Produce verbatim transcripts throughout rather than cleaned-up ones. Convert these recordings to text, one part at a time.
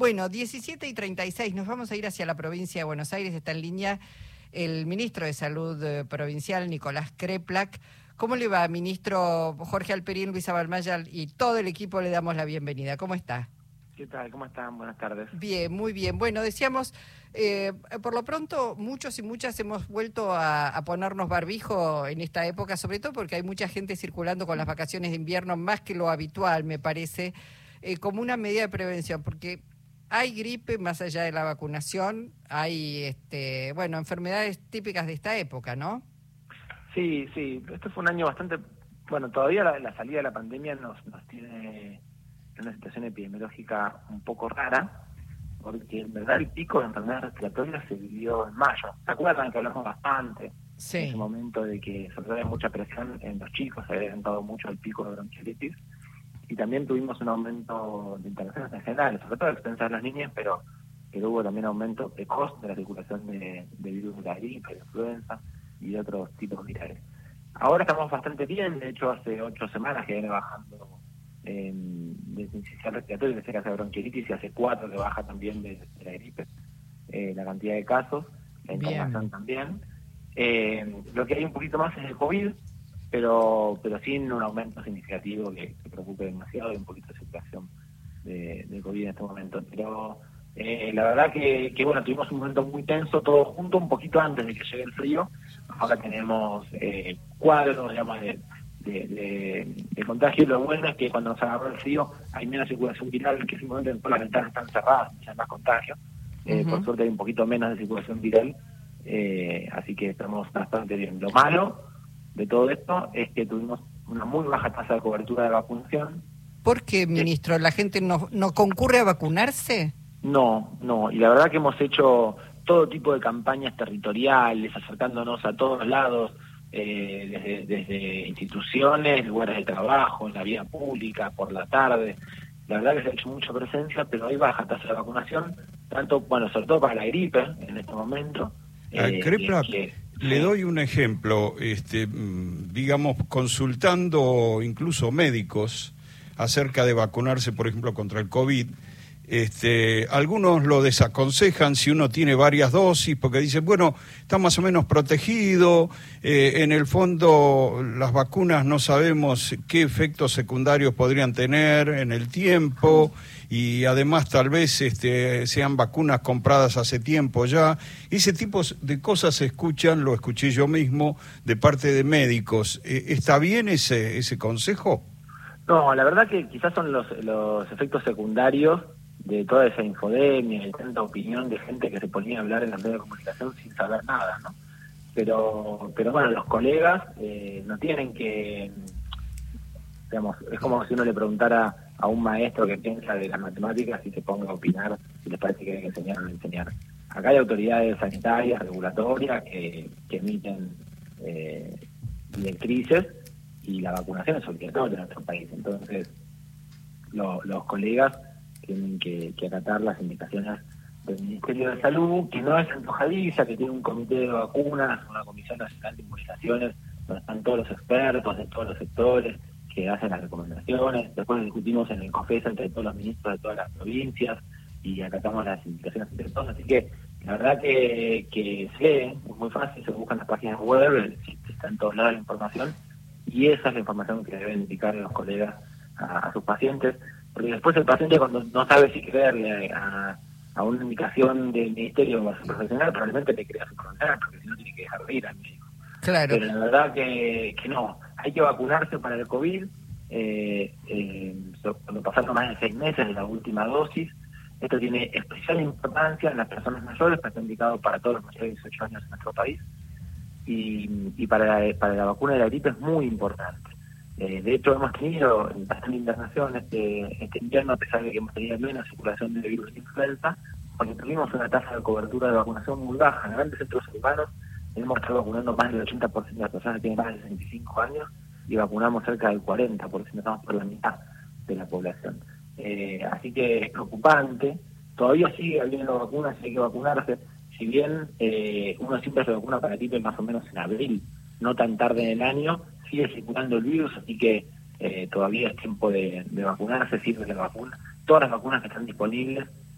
Bueno, diecisiete y treinta y seis, nos vamos a ir hacia la provincia de Buenos Aires. Está en línea el ministro de Salud eh, provincial, Nicolás Kreplak. ¿Cómo le va, ministro? Jorge Alperín, Luisa Balmaya y todo el equipo le damos la bienvenida. ¿Cómo está? ¿Qué tal? ¿Cómo están? Buenas tardes. Bien, muy bien. Bueno, decíamos, eh, por lo pronto muchos y muchas hemos vuelto a, a ponernos barbijo en esta época, sobre todo porque hay mucha gente circulando con las vacaciones de invierno, más que lo habitual, me parece, eh, como una medida de prevención, porque hay gripe más allá de la vacunación, hay, este, bueno, enfermedades típicas de esta época, ¿no? Sí, sí. Este fue un año bastante... Bueno, todavía la, la salida de la pandemia nos, nos tiene en una situación epidemiológica un poco rara, porque en verdad el pico de enfermedades respiratorias se vivió en mayo. ¿Se acuerdan que hablamos bastante? Sí. En ese momento de que sobre todo había mucha presión en los chicos, se había aumentado mucho el pico de bronquiolitis, y también tuvimos un aumento de internaciones en general, sobre todo a expensas de las niñas, pero, pero hubo también aumento precoz de la circulación de, de virus de la gripe, de influenza y de otros tipos virales. Ahora estamos bastante bien, de hecho hace ocho semanas que viene bajando eh, de sincicial respiratoria, de hace bronquiolitis, y hace cuatro que baja también de, de la gripe, eh, la cantidad de casos, la internación también. Eh, lo que hay un poquito más es el COVID, pero pero sin un aumento significativo que, que preocupe demasiado, y un poquito de circulación de, de COVID en este momento. Pero eh, la verdad que, que, bueno, tuvimos un momento muy tenso todo junto, un poquito antes de que llegue el frío. Ahora tenemos eh, cuadros, digamos, de, de, de, de contagio. Lo bueno es que cuando nos agarró el frío hay menos circulación viral, que simplemente todas las ventanas están cerradas, no hay más contagio. Eh, uh-huh. Por suerte hay un poquito menos de circulación viral, eh, así que estamos bastante bien. Lo malo de todo esto es que tuvimos una muy baja tasa de cobertura de vacunación. ¿Por qué, ministro? ¿La gente no, no concurre a vacunarse? No, no, y la verdad que hemos hecho todo tipo de campañas territoriales, acercándonos a todos lados, eh, desde, desde instituciones, lugares de trabajo, en la vía pública, por la tarde. La verdad que se ha hecho mucha presencia, pero hay baja tasa de vacunación, tanto, bueno, sobre todo para la gripe en este momento. Eh, Kreplak, que, le doy un ejemplo, este, digamos, consultando incluso médicos acerca de vacunarse, por ejemplo, contra el COVID. Este, algunos lo desaconsejan si uno tiene varias dosis, porque dicen, bueno, está más o menos protegido, eh, en el fondo las vacunas no sabemos qué efectos secundarios podrían tener en el tiempo, y además tal vez este, sean vacunas compradas hace tiempo ya. Ese tipo de cosas se escuchan, lo escuché yo mismo, de parte de médicos. ¿Está bien ese, ese consejo? No, la verdad que quizás son los, los efectos secundarios de toda esa infodemia y tanta opinión de gente que se ponía a hablar en los medios de comunicación sin saber nada, ¿no? Pero, pero bueno, los colegas eh, no tienen que, digamos, es como si uno le preguntara a un maestro que piensa de las matemáticas y se ponga a opinar si les parece que hay que enseñar o no enseñar. Acá hay autoridades sanitarias, regulatorias, que, que emiten eh, directrices, y la vacunación es obligatoria en nuestro país. Entonces, lo, los colegas tienen que, que acatar las indicaciones del Ministerio de Salud, que no es antojadiza, que tiene un comité de vacunas, una comisión nacional de inmunizaciones, donde están todos los expertos de todos los sectores que hacen las recomendaciones. Después discutimos en el COFESA entre todos los ministros de todas las provincias y acatamos las indicaciones entre todos. Así que la verdad que, que se lee, es muy fácil, se buscan las páginas web, está en todos lados la información, y esa es la información que deben indicar los colegas a, a sus pacientes. Porque después el paciente, cuando no sabe si creerle a, a una indicación del ministerio o a su profesional, probablemente le crea a su profesional, porque si no tiene que dejar de ir al médico. Claro. Pero la verdad que, que no, hay que vacunarse para el COVID. Eh, eh, cuando pasaron más de seis meses de la última dosis, esto tiene especial importancia en las personas mayores, pero está indicado para todos los mayores de dieciocho años en nuestro país, y, y para, la, para la vacuna de la gripe es muy importante. Eh, de hecho, hemos tenido bastante internación este, este invierno, a pesar de que hemos tenido menos circulación de virus de influenza, porque tuvimos una tasa de cobertura de vacunación muy baja. En grandes centros urbanos hemos estado vacunando más del ochenta por ciento de las personas que tienen más de sesenta y cinco años, y vacunamos cerca del cuarenta por ciento, estamos por la mitad de la población. Eh, así que es preocupante. Todavía sigue habiendo vacunas y hay que vacunarse. Si bien eh, uno siempre se vacuna para gripe más o menos en abril, no tan tarde en el año, sigue circulando el virus, así que eh, todavía es tiempo de, de vacunarse, sirve la vacuna. Todas las vacunas que están disponibles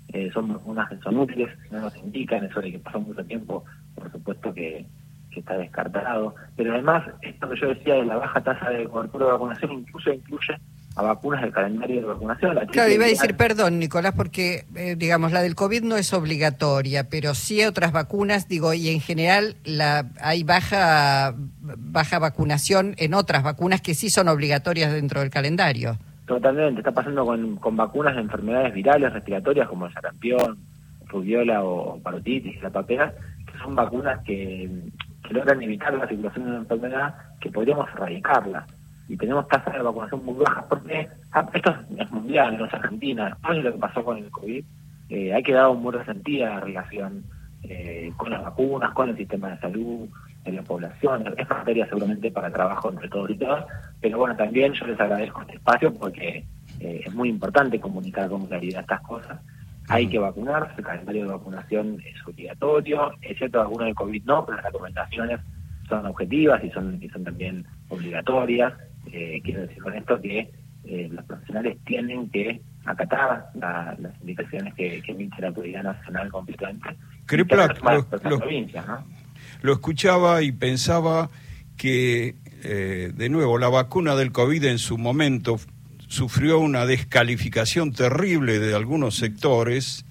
eh, son vacunas que son útiles, no nos indican, eso de que pasó mucho tiempo, por supuesto que, que está descartado. Pero además, esto que yo decía de la baja tasa de cobertura de vacunación, incluso incluye a vacunas del calendario de vacunación. La claro, iba a decir, perdón, Nicolás, porque, eh, digamos, la del COVID no es obligatoria, pero sí otras vacunas, digo, y en general la hay baja baja vacunación en otras vacunas que sí son obligatorias dentro del calendario. Totalmente, está pasando con, con vacunas de enfermedades virales respiratorias como el sarampión, rubiola o parotitis, la papera, que son vacunas que, que logran evitar la circulación de una enfermedad que podríamos erradicarla. Y tenemos tasas de vacunación muy bajas porque ah, esto es mundial, no es Argentina. Después de lo que pasó con el COVID, eh, ha quedado muy resentida la relación eh, con las vacunas, con el sistema de salud, en la población. Es materia seguramente para trabajo entre todos y todas, pero bueno, también yo les agradezco este espacio porque eh, es muy importante comunicar con claridad estas cosas. Hay que vacunarse, el calendario de vacunación es obligatorio, es cierto, vacunas de COVID no, pero las recomendaciones son objetivas y son, y son también obligatorias. Eh, quiero decir con esto que eh, los profesionales tienen que acatar la, las indicaciones que, que emite la Autoridad Nacional completamente. Crepla, lo, lo, provincias, ¿no? Lo escuchaba y pensaba que, eh, de nuevo, la vacuna del COVID en su momento sufrió una descalificación terrible de algunos sectores,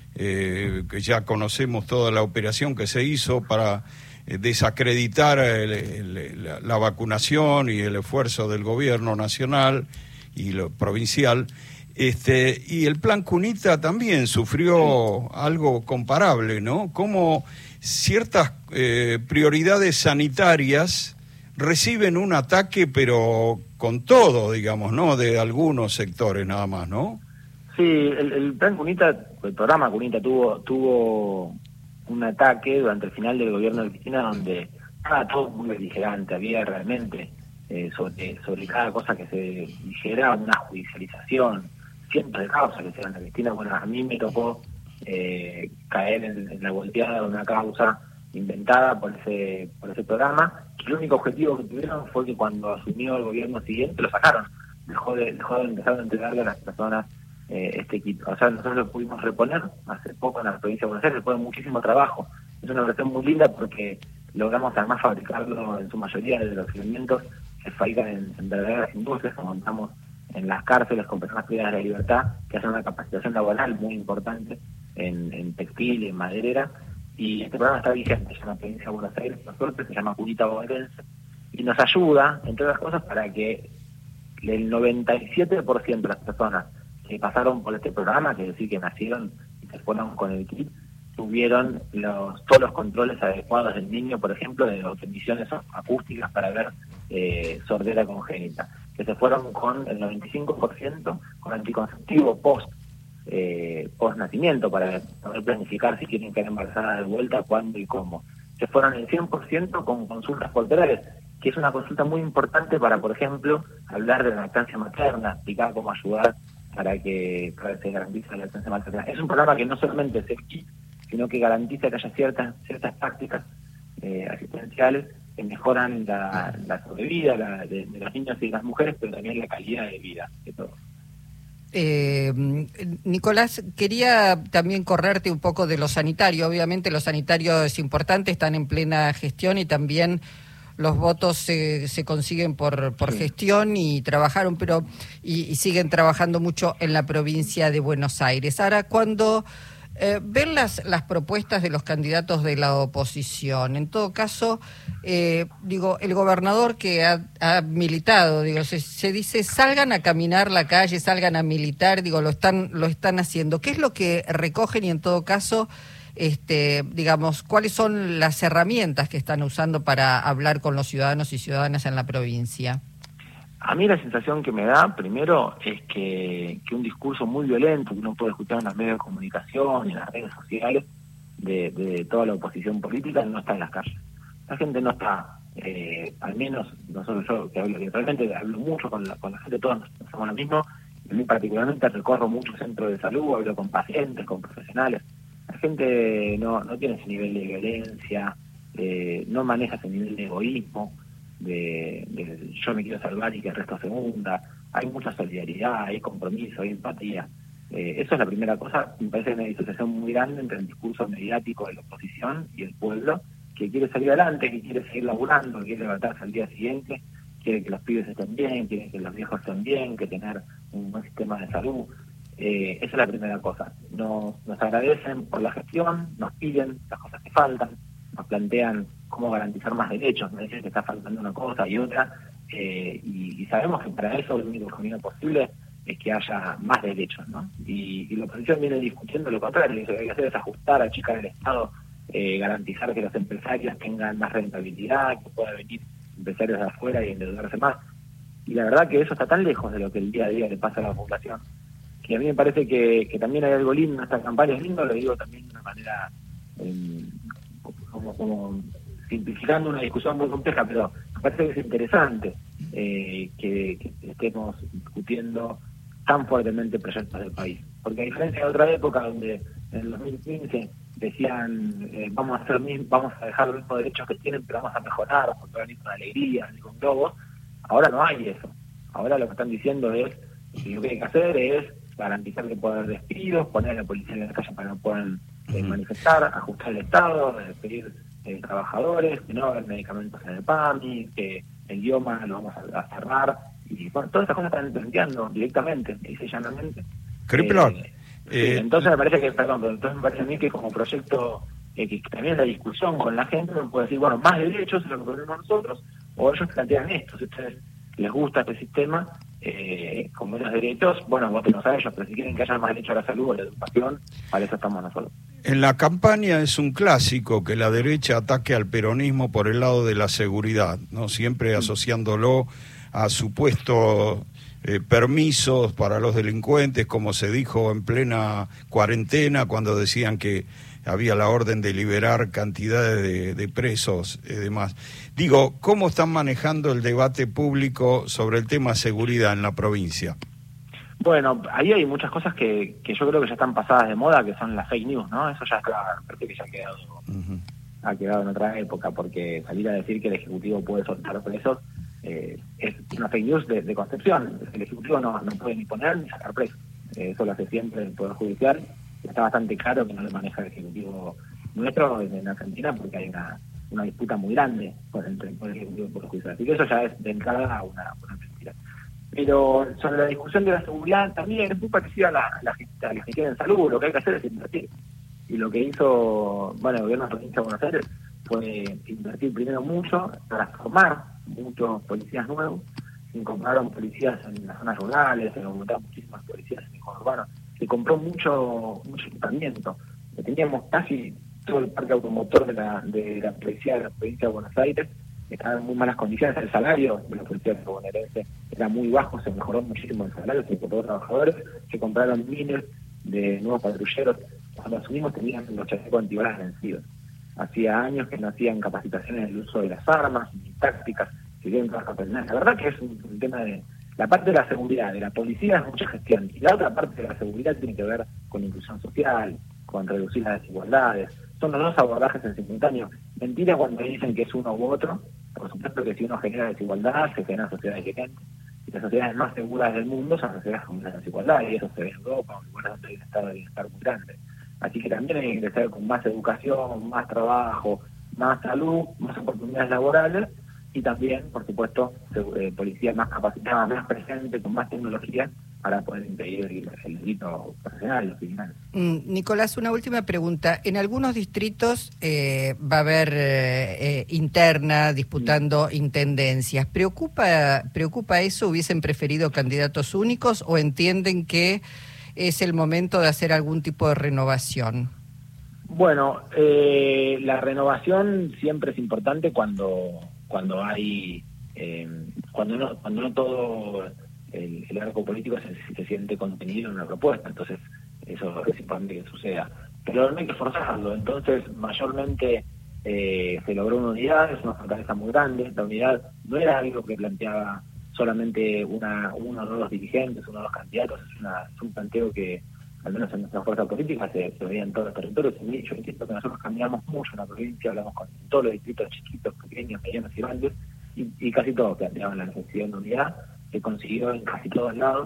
eh, que ya conocemos toda la operación que se hizo para desacreditar el, el, la, la vacunación y el esfuerzo del gobierno nacional y lo provincial, este y el plan Cunita también sufrió algo comparable, ¿no? Como ciertas eh, prioridades sanitarias reciben un ataque, pero con todo, digamos, ¿no? De algunos sectores nada más, ¿no? Sí, el, el plan Cunita, el programa Cunita tuvo tuvo un ataque durante el final del gobierno de Cristina donde estaba todo muy beligerante, había realmente eh, sobre, sobre cada cosa que se dijera una judicialización, cientos de causas que se dan a Cristina. Bueno, a mí me tocó eh, caer en, en la volteada de una causa inventada por ese por ese programa, que el único objetivo que tuvieron fue que cuando asumió el gobierno siguiente lo sacaron, dejó de, dejó de empezar a entregarle a las personas Eh, este equipo. O sea, nosotros lo pudimos reponer hace poco en la provincia de Buenos Aires, después de muchísimo trabajo. Es una versión muy linda porque logramos además fabricarlo en su mayoría de los elementos que se fabrican en, en verdaderas industrias que montamos en las cárceles con personas privadas de la libertad, que hacen una capacitación laboral muy importante en, en textil y en maderera. Y este programa está vigente en la provincia de Buenos Aires, por suerte, se llama Cunita Bonaerense, y nos ayuda, entre otras cosas, para que el noventa y siete por ciento de las personas que pasaron por este programa, que es decir, que nacieron y se fueron con el kit, tuvieron los, todos los controles adecuados del niño, por ejemplo, de las emisiones acústicas para ver eh, sordera congénita, que se fueron con el noventa y cinco por ciento con anticonceptivo post eh, post nacimiento, para poder planificar si quieren quedar embarazadas de vuelta, cuándo y cómo. Se fueron el cien por ciento con consultas porterales, que es una consulta muy importante para, por ejemplo, hablar de la lactancia materna, explicar cómo ayudar para que, para que se garantice la lactancia materna. Es un programa que no solamente es el kit, sino que garantiza que haya ciertas ciertas prácticas eh, asistenciales que mejoran la, la sobrevida la, de, de los niños y las mujeres, pero también la calidad de vida de todos. Eh, Nicolás, quería también correrte un poco de lo sanitario. Obviamente lo sanitario es importante, están en plena gestión y también los votos se, se consiguen por, por sí. gestión y trabajaron, pero y, y siguen trabajando mucho en la provincia de Buenos Aires. Ahora, cuando eh, ven las, las propuestas de los candidatos de la oposición, en todo caso, eh, digo, el gobernador que ha, ha militado, digo, se, se dice, salgan a caminar la calle, salgan a militar, digo, lo están, lo están haciendo. ¿Qué es lo que recogen y en todo caso, Este, digamos, cuáles son las herramientas que están usando para hablar con los ciudadanos y ciudadanas en la provincia? A mí la sensación que me da, primero, es que, que un discurso muy violento que uno puede escuchar en los medios de comunicación y en las redes sociales de, de toda la oposición política no está en las calles. La gente no está, eh, al menos nosotros, yo que hablo, que realmente hablo mucho con la, con la gente, todos somos lo mismo. A mí particularmente recorro muchos centros de salud, hablo con pacientes, con profesionales. La gente no, no tiene ese nivel de violencia, eh, no maneja ese nivel de egoísmo, de, de yo me quiero salvar y que el resto se hunda. Hay mucha solidaridad, hay compromiso, hay empatía. Eh, eso es la primera cosa. Me parece una disociación muy grande entre el discurso mediático de la oposición y el pueblo, que quiere salir adelante, que quiere seguir laburando, que quiere levantarse al día siguiente, quiere que los pibes estén bien, quiere que los viejos estén bien, que tener un buen sistema de salud. Eh, esa es la primera cosa. Nos, nos agradecen por la gestión, nos piden las cosas que faltan, nos plantean cómo garantizar más derechos, me dicen que está faltando una cosa y otra, eh, y, y sabemos que para eso el único camino posible es que haya más derechos, ¿no? Y, y la oposición viene discutiendo lo contrario, lo que hay que hacer es ajustar, achicar el Estado, eh, garantizar que los empresarios tengan más rentabilidad, que puedan venir empresarios de afuera y endeudarse más. Y la verdad que eso está tan lejos de lo que el día a día le pasa a la población, que a mí me parece que, que también hay algo lindo en esta campaña. Es lindo, lo digo también de una manera eh, como, como simplificando una discusión muy compleja, pero me parece que es interesante eh, que, que estemos discutiendo tan fuertemente proyectos del país. Porque a diferencia de otra época donde en el dos mil quince decían eh, vamos a hacer vamos a dejar los mismos derechos que tienen, pero vamos a mejorar, porque van a venir con alegría, ni con globos, ahora no hay eso. Ahora lo que están diciendo es que lo que hay que hacer es garantizar que pueda haber despidos, poner a la policía en la calle para que no puedan eh, manifestar, ajustar el Estado, despedir eh, trabajadores, que no haber medicamentos en el PAMI, que el idioma lo vamos a, a cerrar. Y bueno, todas esas cosas están planteando directamente, dice llanamente. Criplock. Eh, eh, sí, entonces me parece que, perdón, pero entonces me parece a mí que como proyecto, eh, que también la discusión con la gente, uno puede decir, bueno, más derechos es lo que proponemos nosotros, o ellos plantean esto, si a ustedes les gusta este sistema, eh, con menos derechos, bueno, votenos a ellos, pero si quieren que haya más derecho a la salud o a la educación, para eso estamos nosotros. En la campaña es un clásico que la derecha ataque al peronismo por el lado de la seguridad, ¿no? Siempre asociándolo a supuestos eh, permisos para los delincuentes, como se dijo en plena cuarentena cuando decían que había la orden de liberar cantidades de, de presos y demás. Digo, ¿cómo están manejando el debate público sobre el tema seguridad en la provincia? Bueno, ahí hay muchas cosas que, que yo creo que ya están pasadas de moda, que son las fake news, ¿no? Eso ya está, parece que ya ha quedado, uh-huh. ha quedado en otra época, porque salir a decir que el Ejecutivo puede soltar presos eh, es una fake news de, de concepción. El Ejecutivo no, no puede ni poner ni sacar presos. Eh, eso lo hace siempre el Poder Judicial. Está bastante claro que no lo maneja el Ejecutivo nuestro en Argentina, porque hay una, una disputa muy grande por entre el Poder Ejecutivo y el Poder Judicial. Así que eso ya es de entrada una, una mentira. Pero sobre la discusión de la seguridad también es muy parecida a la, a la, a la gestión en salud. Lo que hay que hacer es invertir. Y lo que hizo, bueno, el gobierno de la provincia de Buenos Aires fue invertir primero mucho para formar muchos policías nuevos. Se compraron policías en las zonas rurales, se aumentaron muchísimas policías en el urbano. Se compró mucho mucho equipamiento. Teníamos casi todo el parque automotor de la, de la policía de la provincia de Buenos Aires. Estaban en muy malas condiciones. El salario de la policía bonaerense era muy bajo, se mejoró muchísimo el salario, se incorporó trabajadores, se compraron miles de nuevos patrulleros. Cuando asumimos tenían los chalecos antibalas vencidos. Hacía años que no hacían capacitaciones del uso de las armas, ni tácticas, se dieron todas las La verdad que es un, un tema de... La parte de la seguridad, de la policía es mucha gestión, y la otra parte de la seguridad tiene que ver con inclusión social, con reducir las desigualdades. Son los dos abordajes en simultáneo. Mentira cuando dicen que es uno u otro. Por supuesto que si uno genera desigualdad, se generan sociedades diferentes. Y las sociedades más seguras del mundo son sociedades con menos desigualdad, y eso se ve en Europa, en lugares donde hay un estado de bienestar muy grande. Así que también hay que crecer con más educación, más trabajo, más salud, más oportunidades laborales, y también, por supuesto, eh, policía más capacitada, más presente, con más tecnología, para poder impedir el, el delito profesional, los criminales. Mm, Nicolás, una última pregunta. En algunos distritos eh, va a haber eh, eh, interna disputando sí. intendencias. ¿Preocupa, ¿Preocupa eso? ¿Hubiesen preferido candidatos únicos o entienden que es el momento de hacer algún tipo de renovación? Bueno, eh, la renovación siempre es importante cuando cuando hay eh, cuando no cuando no todo el, el arco político se, se siente contenido en una propuesta, entonces eso es importante que suceda, pero no hay que forzarlo. Entonces mayormente eh, se logró una unidad, es una fortaleza muy grande. La unidad no era algo que planteaba solamente una uno o dos dirigentes, uno o dos candidatos, es, una, es un planteo que al menos en nuestra fuerza política se, se veía en todos los territorios. Y yo entiendo que nosotros cambiamos mucho en la provincia, hablamos con todos los distritos chiquitos, pequeños, medianos y grandes, y, y casi todos planteaban la necesidad de unidad, se consiguió en casi todos lados,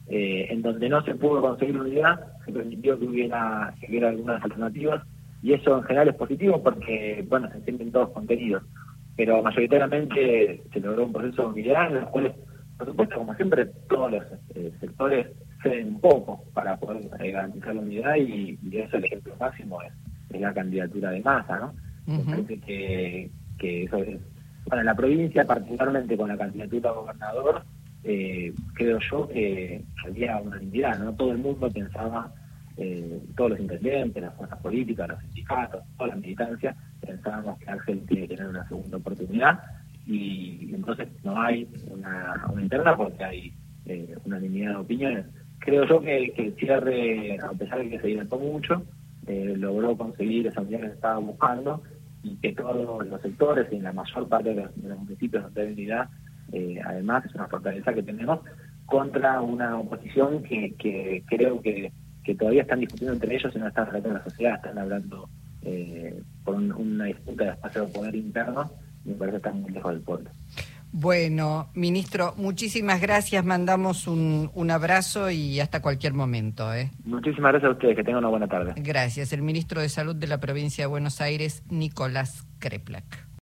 Eh, en donde no se pudo conseguir unidad, se permitió que hubiera, que hubiera algunas alternativas, y eso en general es positivo porque, bueno, se sienten todos contenidos, pero mayoritariamente se logró un proceso de unidad en el cual, por supuesto, como siempre, todos los eh, sectores ceden un poco para poder eh, garantizar la unidad, y, y eso el ejemplo máximo es, es la candidatura de Massa, ¿no? Uh-huh. Me parece que, que eso es, bueno, en la provincia, particularmente con la candidatura a gobernador, Eh, creo yo que había unanimidad, ¿no? Todo el mundo pensaba, eh, todos los intendentes, las fuerzas políticas, los sindicatos, toda la militancia, pensábamos que Axel tiene que tener una segunda oportunidad, y, y entonces no hay una, una interna porque hay eh, unanimidad de opiniones. Creo yo que, que el cierre, a pesar de que se dilató mucho, eh, logró conseguir esa unidad que se estaba buscando, y que todos los sectores y en la mayor parte de los, de los municipios donde hay unidad, Eh, además es una fortaleza que tenemos contra una oposición que, que creo que, que todavía están discutiendo entre ellos y no están hablando en la sociedad, están hablando eh, por un, una disputa de espacio de poder interno, y me parece que están muy lejos del pueblo. Bueno, ministro, muchísimas gracias, mandamos un, un abrazo y hasta cualquier momento. ¿eh? Muchísimas gracias a ustedes, que tengan una buena tarde. Gracias, el ministro de Salud de la provincia de Buenos Aires, Nicolás Kreplak.